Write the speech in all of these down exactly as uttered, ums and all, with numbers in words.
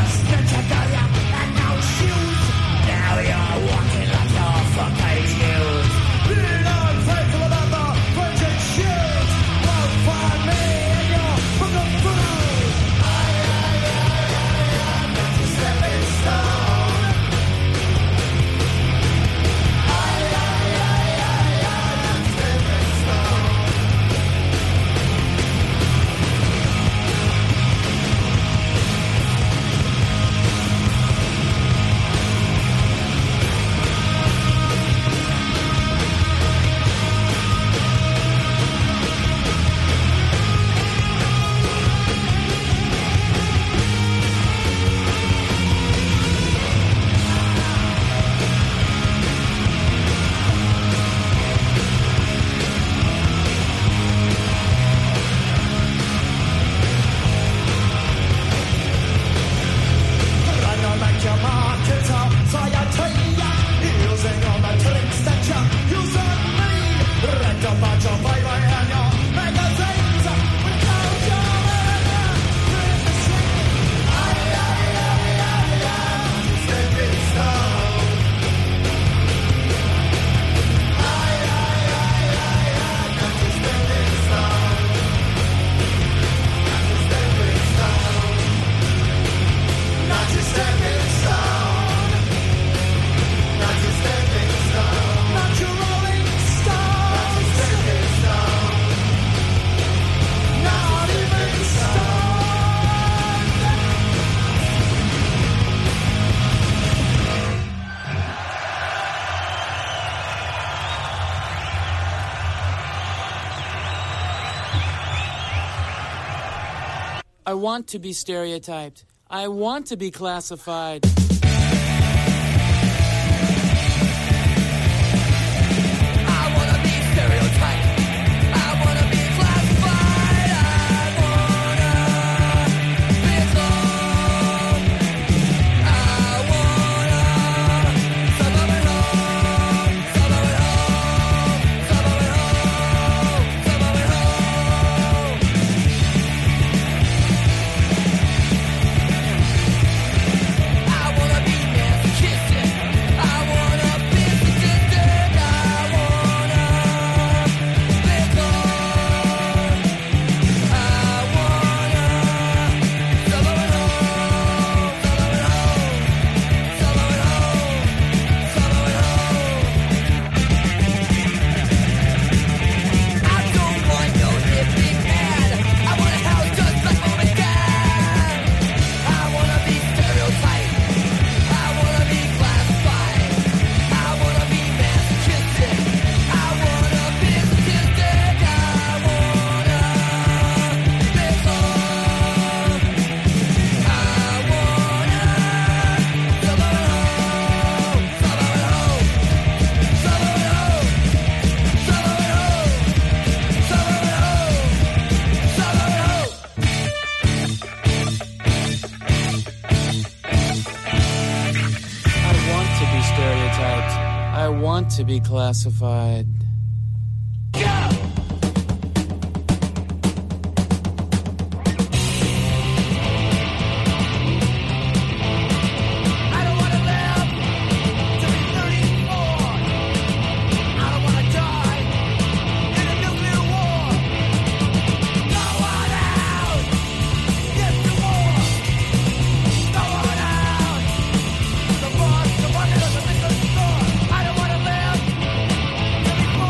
I want to be stereotyped. I want to be classified. To be classified. Before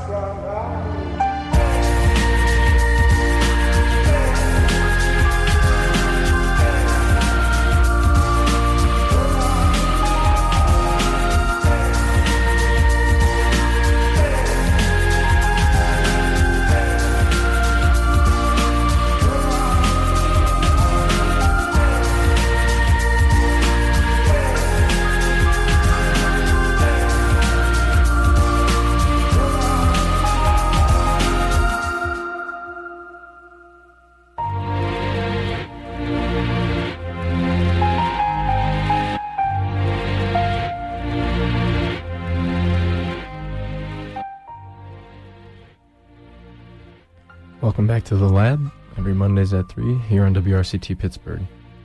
Welcome back to The Lab, every Mondays at three, here on W R C T Pittsburgh.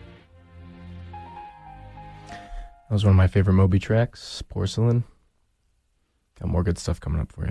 That was one of my favorite Moby tracks, Porcelain. Got more good stuff coming up for you.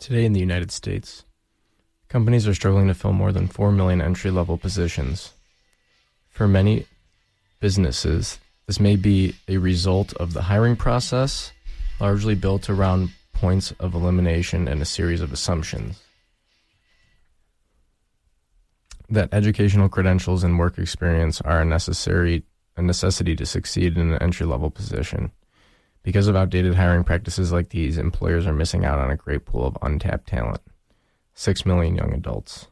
Today in the United States, companies are struggling to fill more than four million entry-level positions. For many businesses, this may be a result of the hiring process, largely built around points of elimination and a series of assumptions. That educational credentials and work experience are a necessary a necessity to succeed in an entry-level position. Because of outdated hiring practices like these, employers are missing out on a great pool of untapped talent. Six million young adults.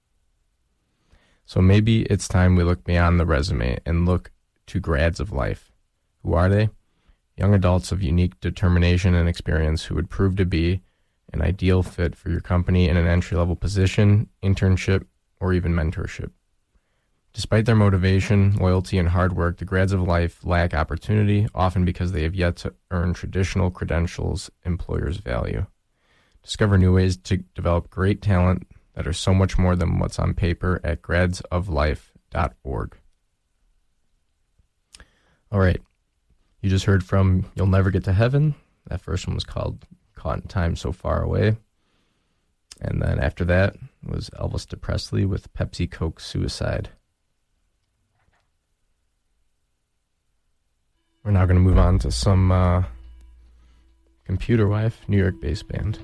So maybe it's time we look beyond the resume and look to grads of life. Who are they? Young adults of unique determination and experience who would prove to be an ideal fit for your company in an entry-level position, internship, or even mentorship. Despite their motivation, loyalty, and hard work, the grads of life lack opportunity, often because they have yet to earn traditional credentials employers value. Discover new ways to develop great talent that are so much more than what's on paper at grads of life dot org. All right, you just heard from You'll Never Get to Heaven. That first one was called Caught in Time So Far Away. And then after that was Elvis Presley with Pepsi Coke Suicide. We're now going to move on to some uh, Computer Wife, New York-based band.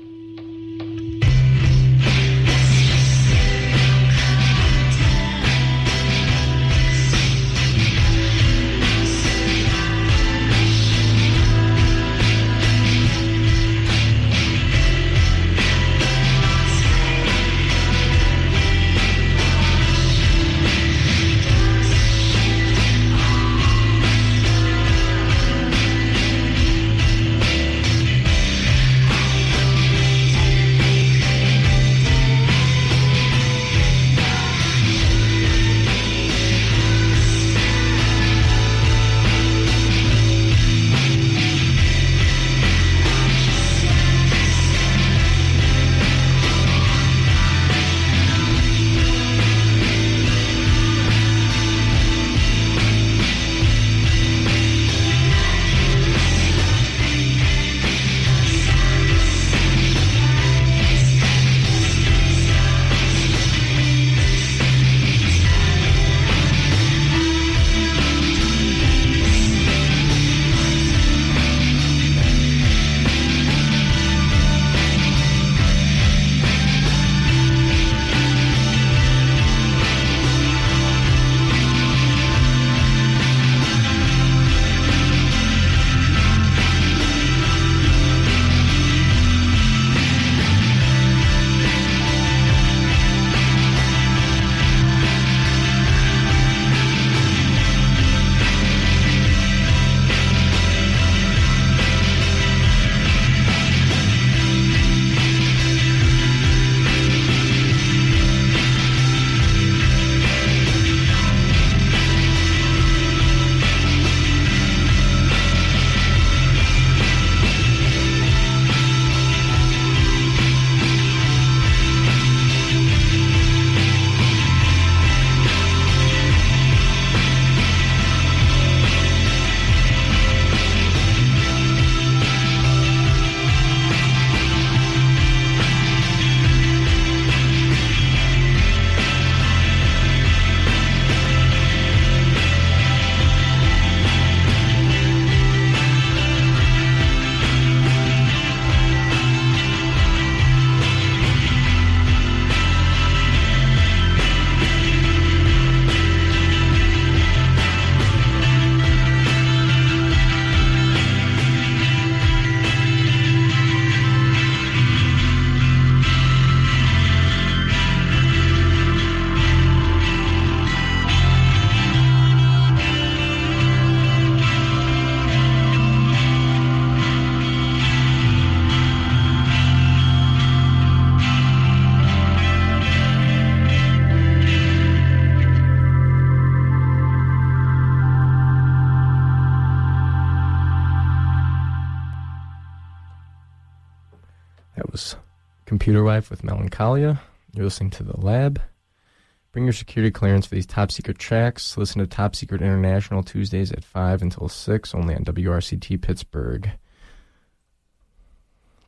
Computer Wife with Melancholia. You're listening to The Lab. Bring your security clearance for these top secret tracks. Listen to Top Secret International Tuesdays at five until six, only on W R C T Pittsburgh.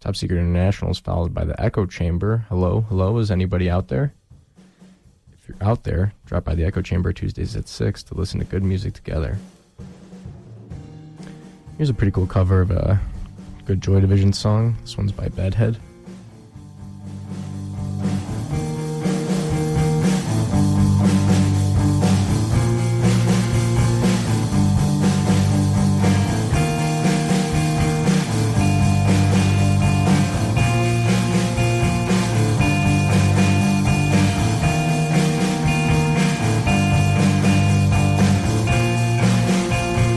Top Secret International is followed by the Echo Chamber. Hello, hello, is anybody out there? If you're out there, drop by the Echo Chamber Tuesdays at six to listen to good music together. Here's a pretty cool cover of a good Joy Division song. This one's by Bedhead.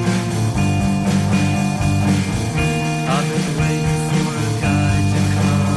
I've been waiting for a guy to come.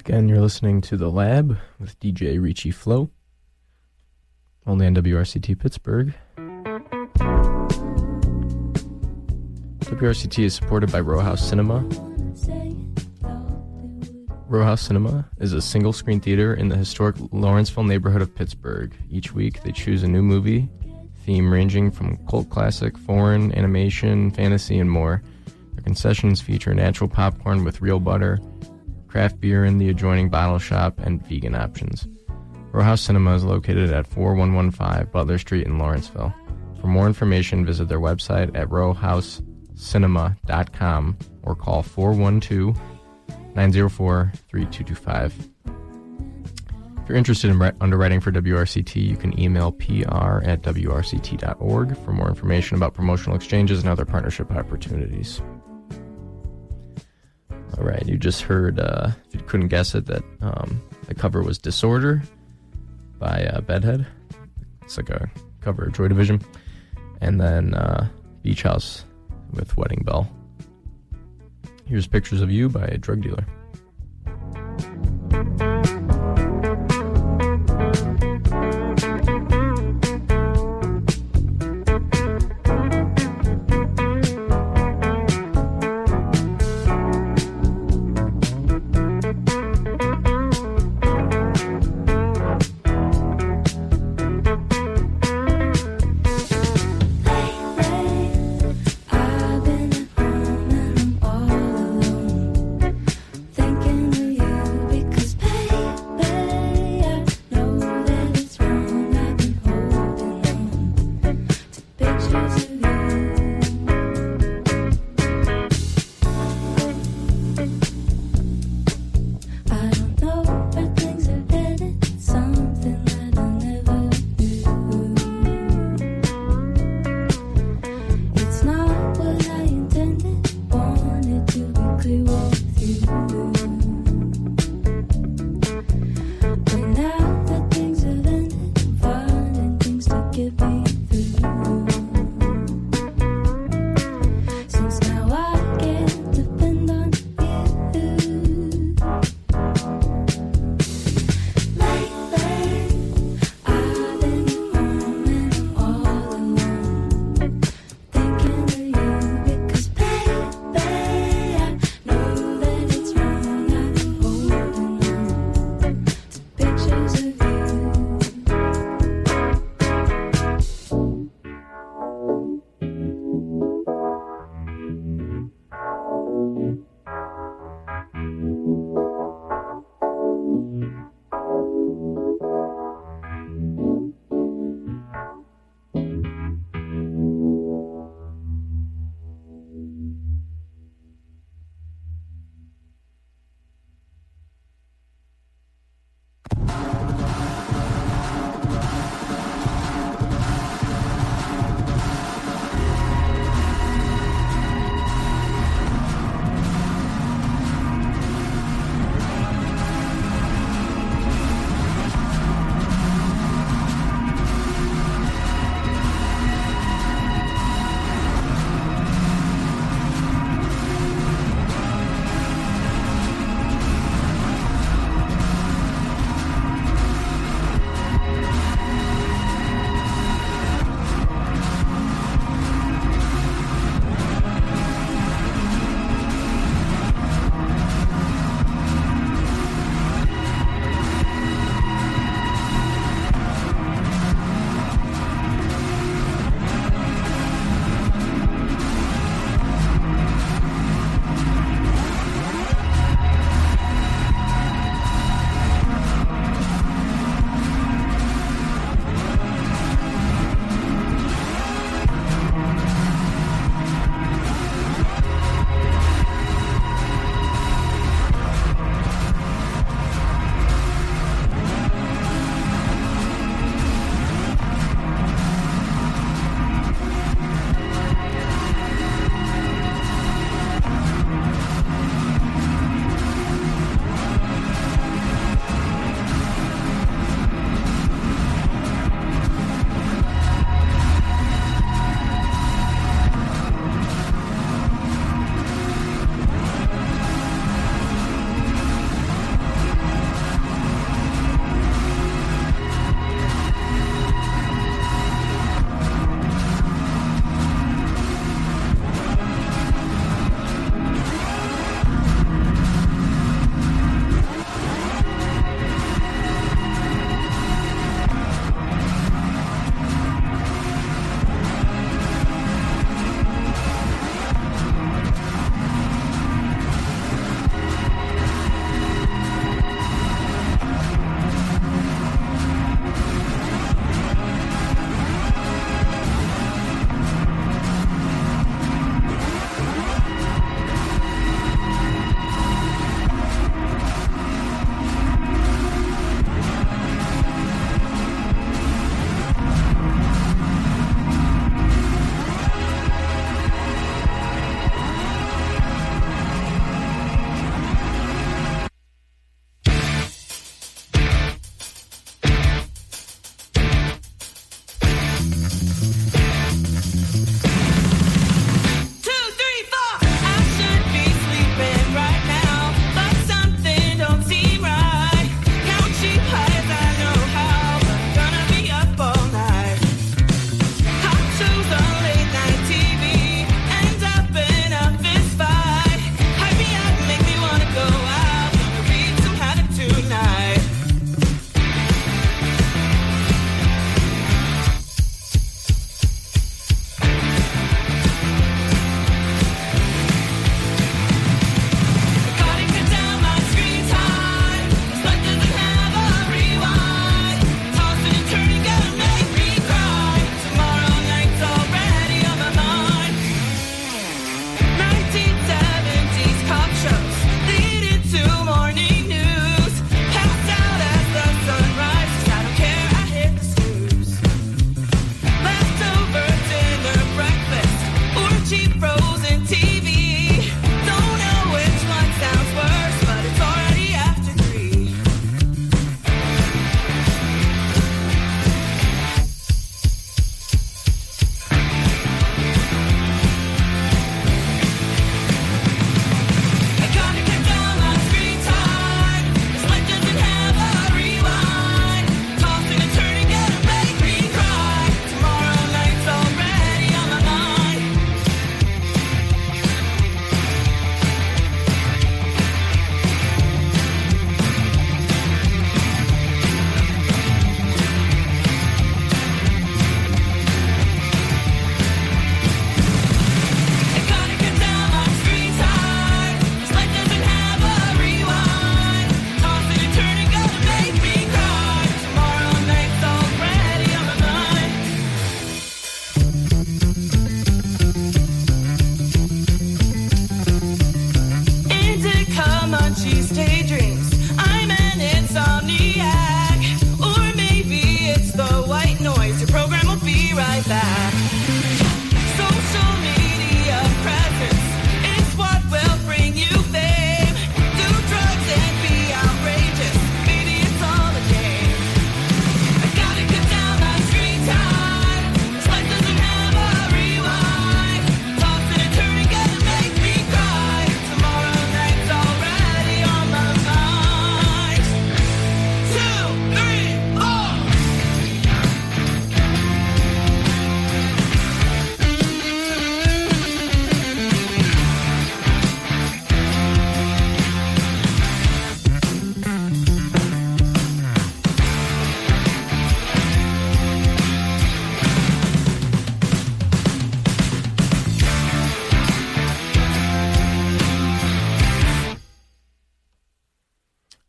Again, you're listening to The Lab with D J Richie Flow, only on W R C T Pittsburgh. W R C T is supported by Row House Cinema. Row House Cinema is a single-screen theater in the historic Lawrenceville neighborhood of Pittsburgh. Each week, they choose a new movie, theme ranging from cult classic, foreign, animation, fantasy, and more. Their concessions feature natural popcorn with real butter, craft beer in the adjoining bottle shop, and vegan options. Row House Cinema is located at four one one five Butler Street in Lawrenceville. For more information, visit their website at row house cinema dot com or call four one two, nine zero four, three two two five. If you're interested in re- underwriting for W R C T, you can email p r at w r c t dot org for more information about promotional exchanges and other partnership opportunities. All right, you just heard, uh, if you couldn't guess it, that um, the cover was Disorder by uh, Bedhead. It's like a cover of Joy Division. And then uh, Beach House with Wedding Bell. Here's Pictures of You by a Drug Dealer. I've been at home and I'm all alone.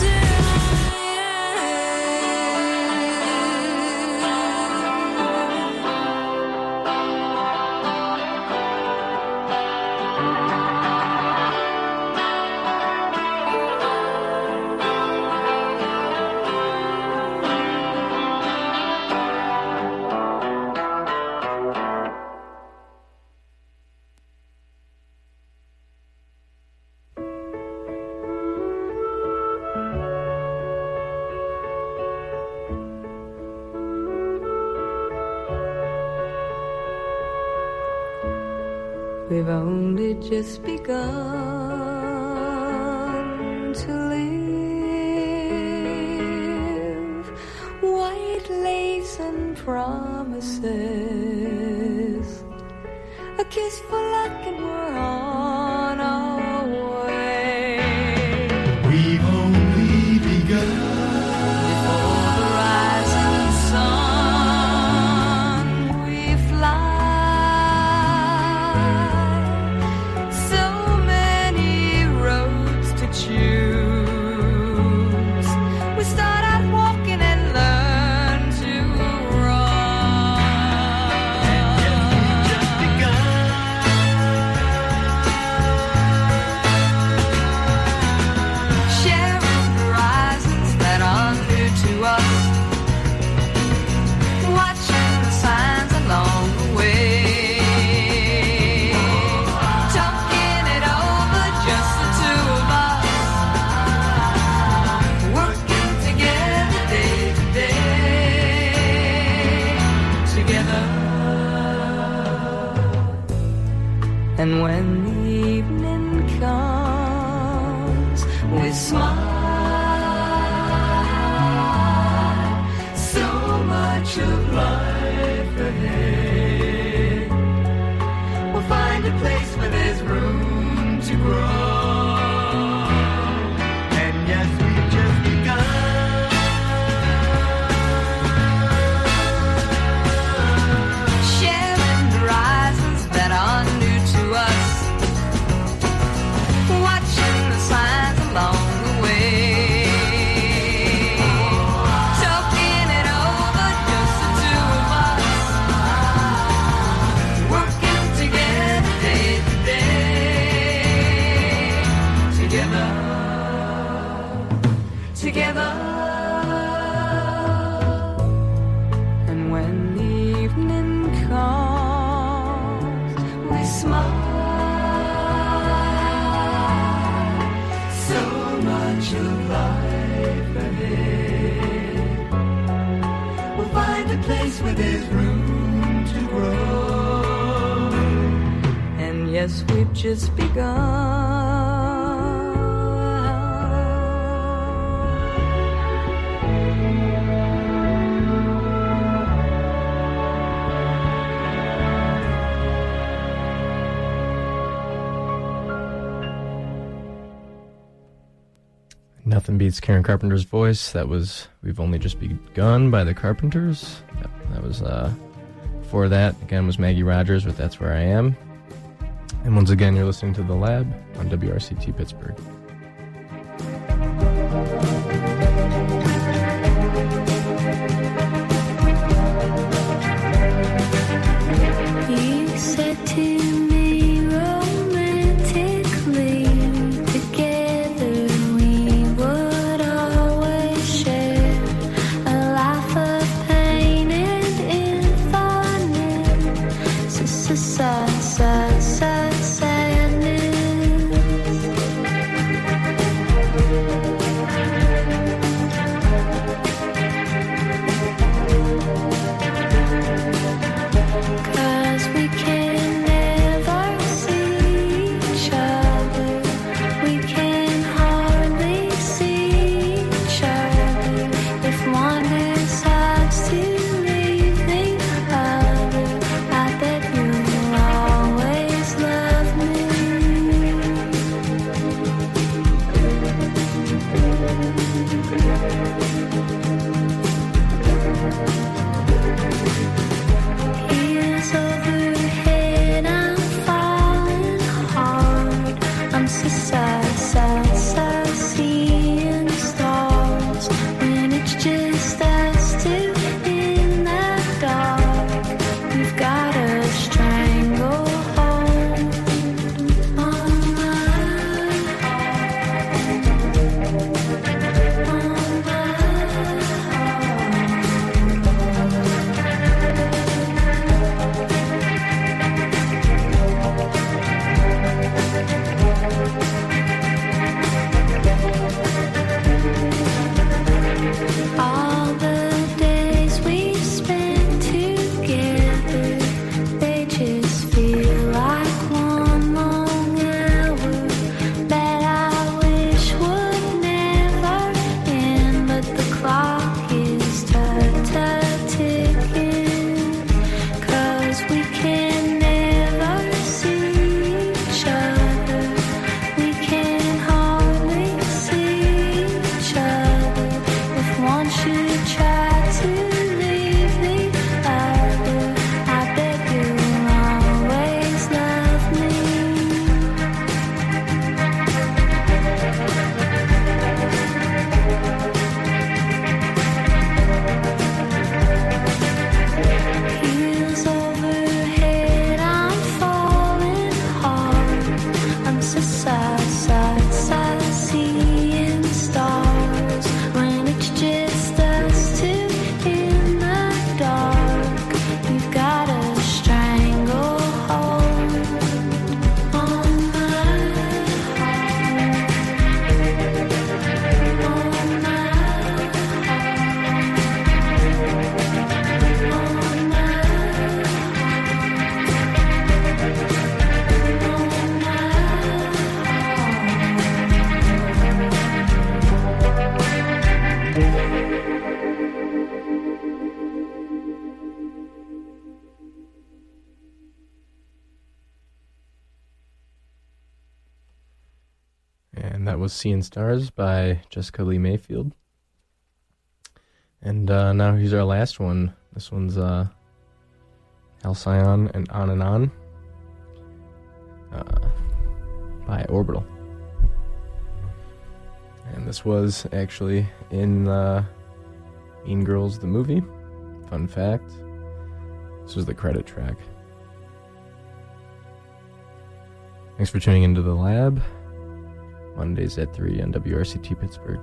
We've only just begun to live. White lace and promises, a kiss for luck and we're on our way. We've only begun. Before the rising sun we fly. So many roads much of life ahead. We'll find a place where there's room to grow. And yes, we've just begun. Sharing horizons that are new to us. Watching the signs along the way. Talking it over, just the two of us. Working together day to day. Together. Together. And when the evening comes, we smile. So much of life ahead. We'll find a place where there's room to grow. And yes, we've just begun. Nothing beats Karen Carpenter's voice. That was We've Only Just Begun by the Carpenters. Yep, that was, uh, before that, again, was Maggie Rogers with That's Where I Am. And once again, you're listening to The Lab on W R C T Pittsburgh. You said to me romantically, together we would always share a life of pain and infinite sa sa sa sa sa sadness. Cause we can never see each other. We can hardly see each other. If one decides to leave the other, I bet you'll always love me. Heels overhead, I'm falling hard. I'm so sad, sad, sad, seeing stars when it's just us two in the dark. You've got a stranglehold on my heart, on my all the days we spent together, they just feel like one long hour that I wish would never end. But the clock is ticking, cause we can never see each other. We can hardly see each other. If one should try to leave the other, I bet you'll always love me. Heels overhead, I'm falling hard. I'm so sad, sad, sad, seeing stars when it's just us two was Seeing Stars by Jessica Lee Mayfield. And uh, now here's our last one. This one's uh, Halcyon and On and On uh, by Orbital. And this was actually in uh, Mean Girls, the movie. Fun fact. This was the credit track. Thanks for tuning into The Lab. Mondays at three on W R C T Pittsburgh.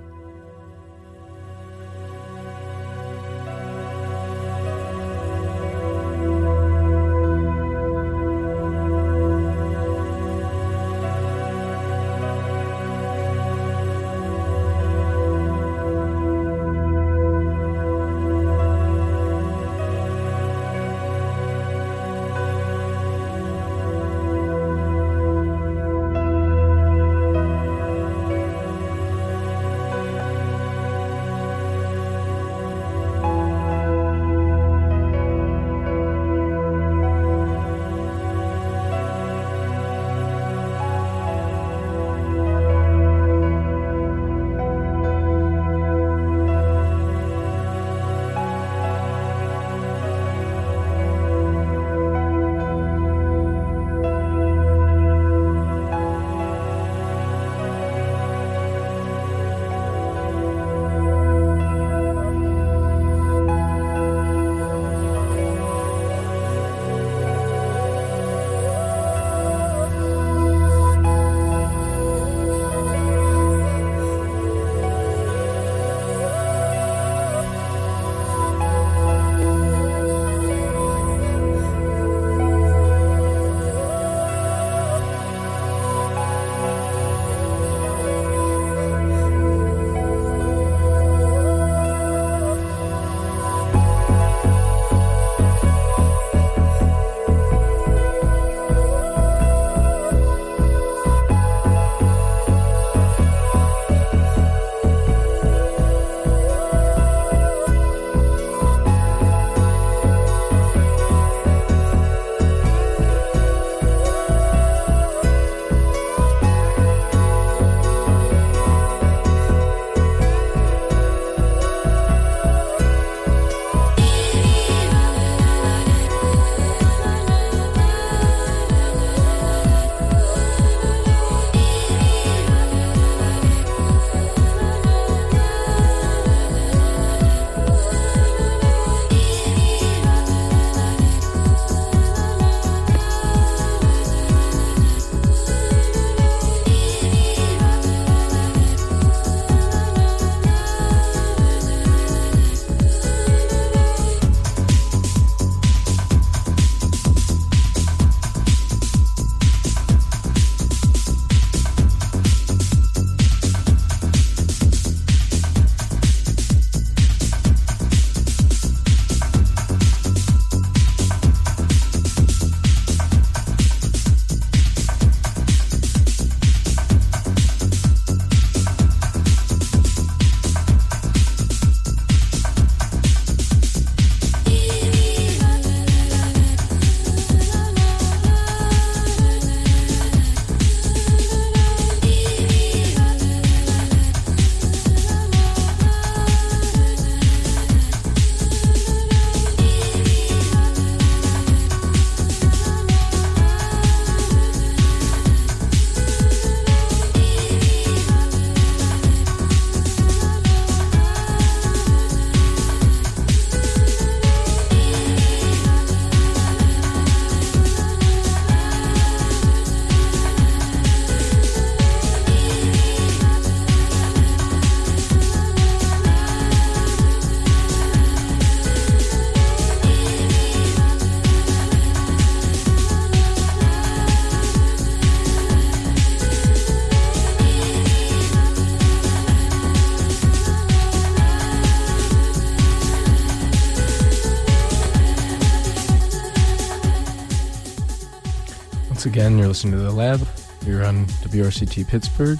Once again, you're listening to The Lab. You're on W R C T Pittsburgh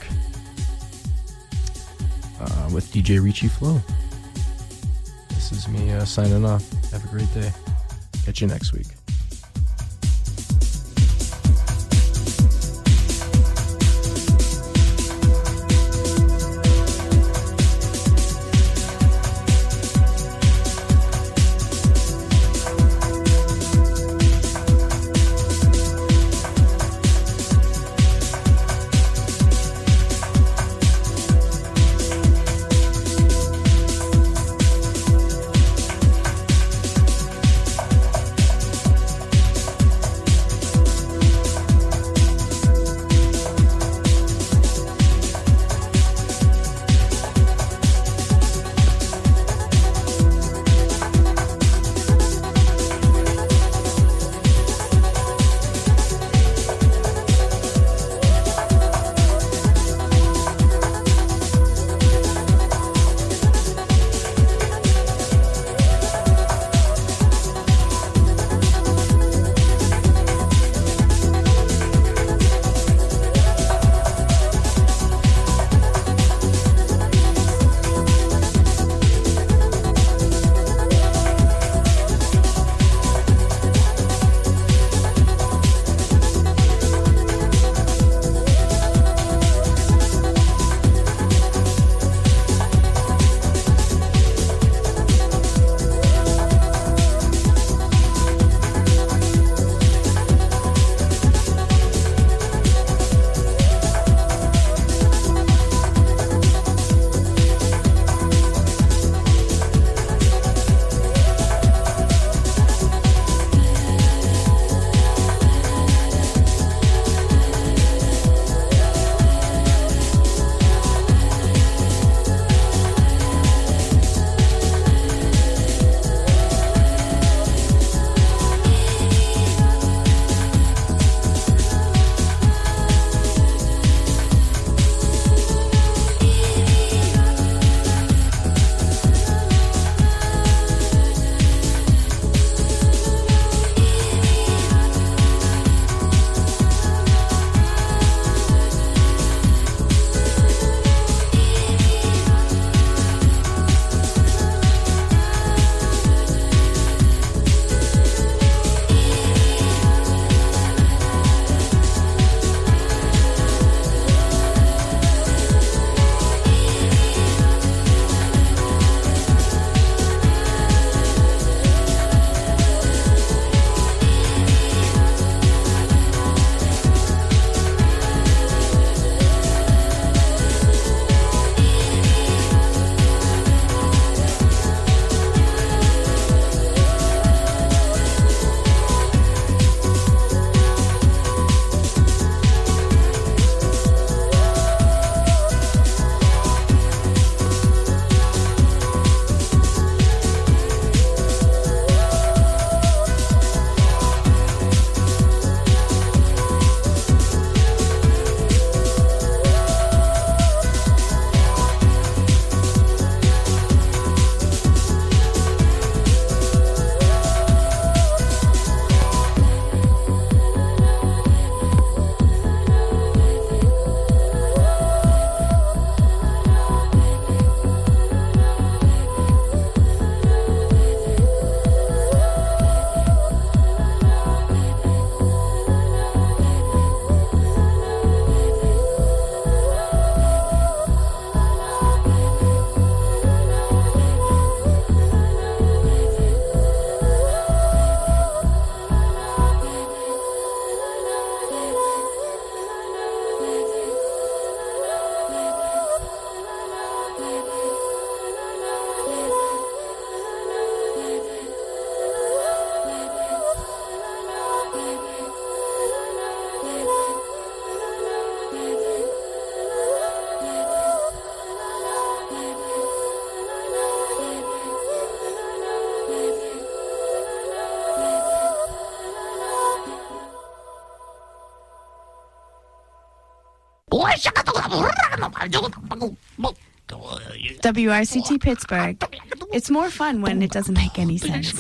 uh, with D J Ricci Flow. This is me uh, signing off. Have a great day. Catch you next week. W R C T Pittsburgh. It's more fun when it doesn't make any sense.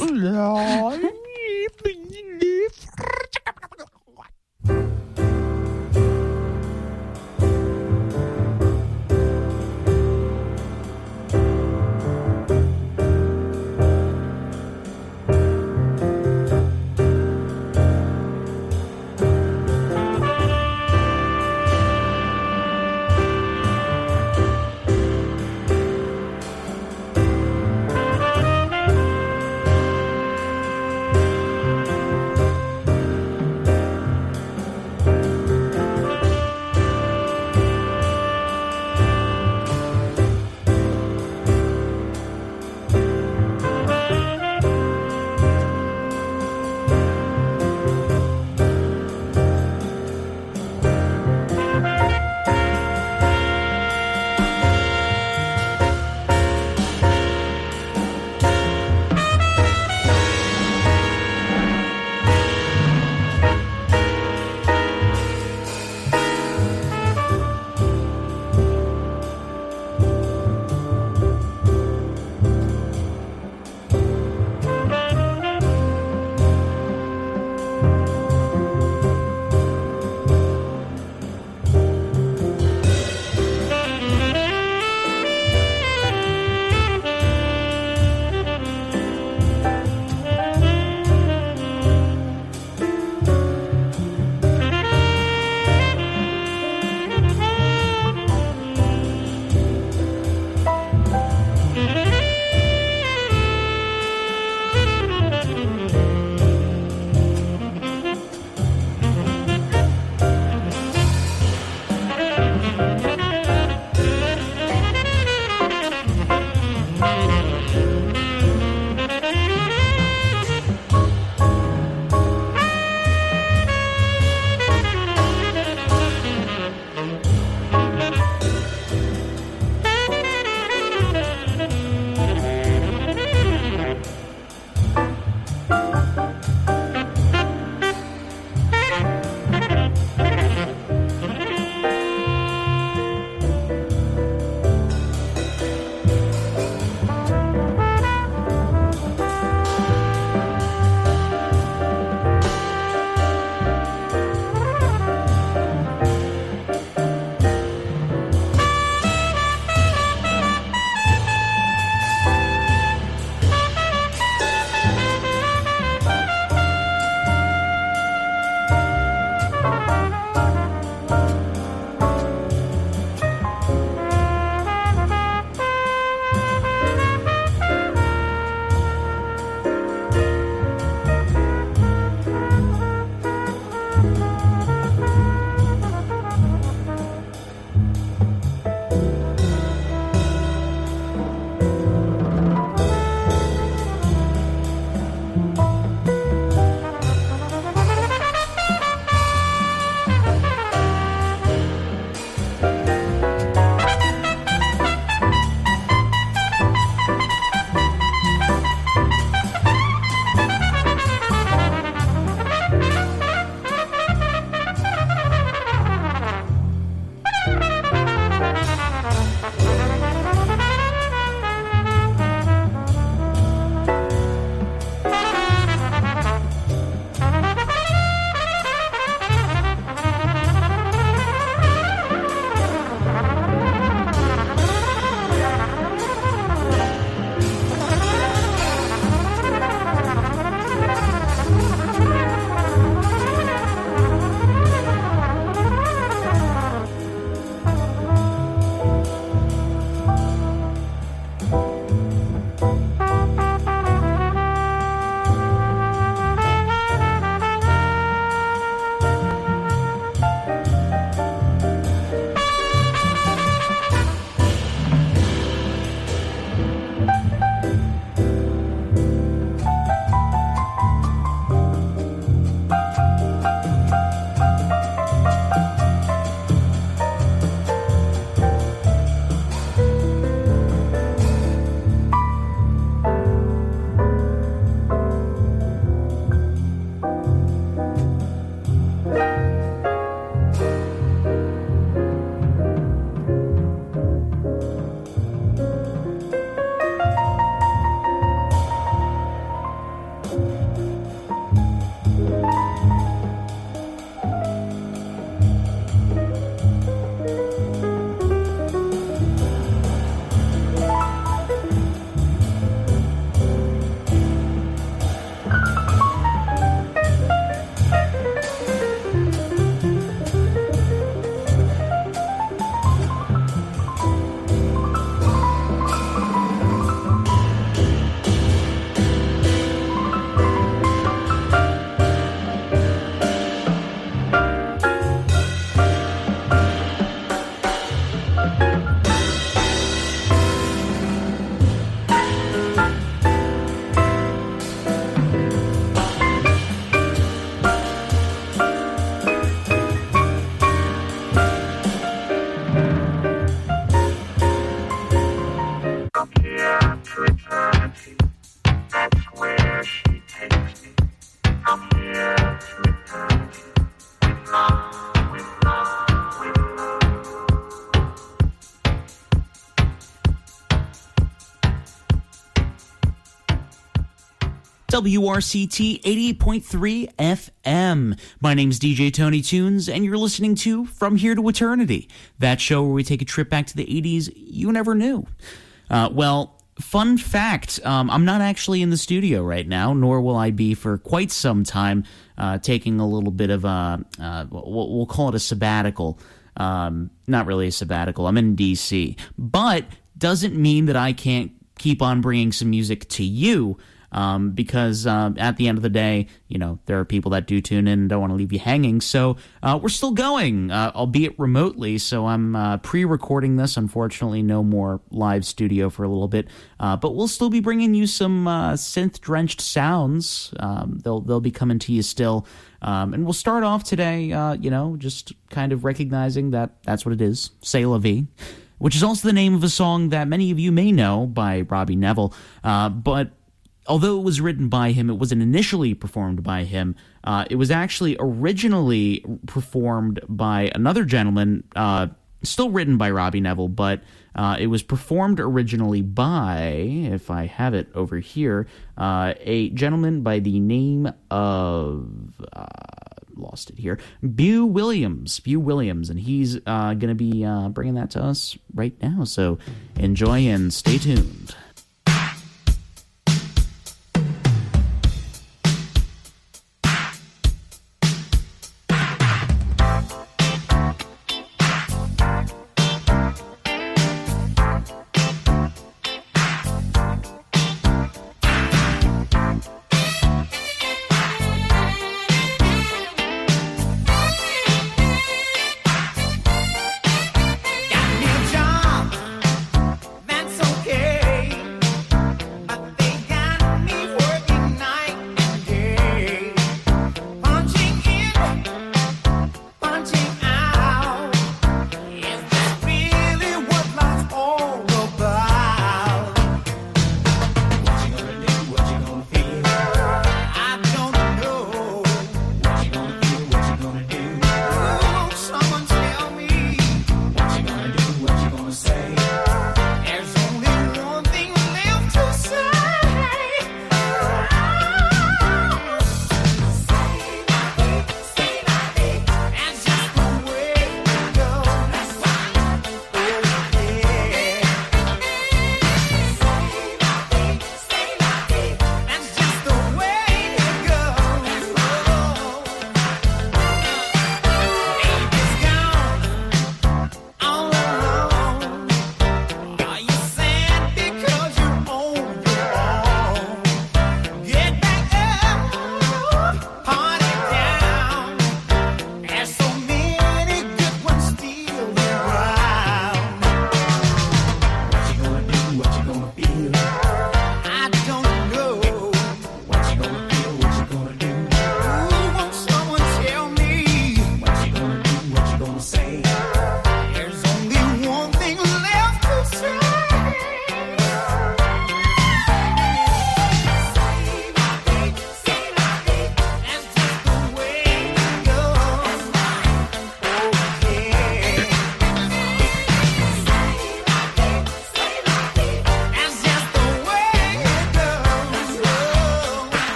W R C T eighty point three F M. My name's D J Tony Tunes, and you're listening to From Here to Eternity, that show where we take a trip back to the eighties you never knew. Uh, well, fun fact, um, I'm not actually in the studio right now, nor will I be for quite some time, uh, taking a little bit of a, uh, we'll, we'll call it a sabbatical. Um, not really a sabbatical. I'm in D C, but doesn't mean that I can't keep on bringing some music to you. Um, because uh, at the end of the day, you know, there are people that do tune in and don't want to leave you hanging. So uh, we're still going, uh, albeit remotely. So I'm uh, pre-recording this. Unfortunately, no more live studio for a little bit. Uh, but we'll still be bringing you some uh, synth-drenched sounds. Um, they'll they'll be coming to you still. Um, and we'll start off today, uh, you know, just kind of recognizing that that's what it is, C'est La Vie, which is also the name of a song that many of you may know by Robbie Nevil. Uh, but although it was written by him, it wasn't initially performed by him. Uh, it was actually originally performed by another gentleman, uh, still written by Robbie Nevil, but uh, it was performed originally by, if I have it over here, uh, a gentleman by the name of... Uh, lost it here, Bew Williams, Bew Williams, and he's uh, going to be uh, bringing that to us right now. So enjoy and stay tuned.